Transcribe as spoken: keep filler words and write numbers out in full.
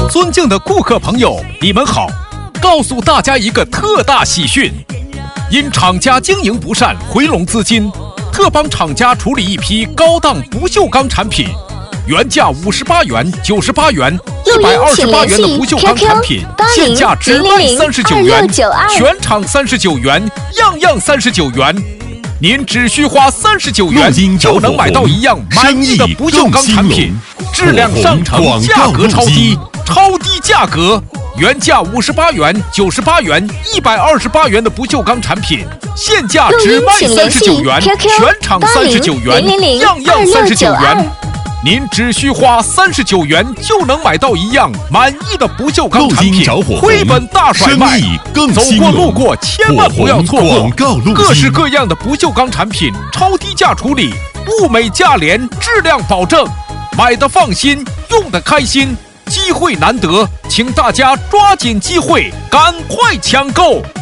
尊敬的顾客朋友，你们好！告诉大家一个特大喜讯，因厂家经营不善回笼资金，特帮厂家处理一批高档不锈钢产品，原价五十八元、九十八元、一百二十八元的不锈钢产品，现价只卖三十九元，全场三十九元，样样三十九元。您只需花三十九元就能买到一样满意的不锈钢产品，质量上乘，价格超低，超低价格。原价五十八元、九十八元、一百二十八元的不锈钢产品，现价只卖三十九元，全场三十九元，样样三十九元。您只需花三十九元就能买到一样满意的不锈钢产品，亏本大甩卖，走过路过千万不要错过。各式各样的不锈钢产品，超低价处理，物美价廉，质量保证，买的放心，用的开心。机会难得，请大家抓紧机会，赶快抢购！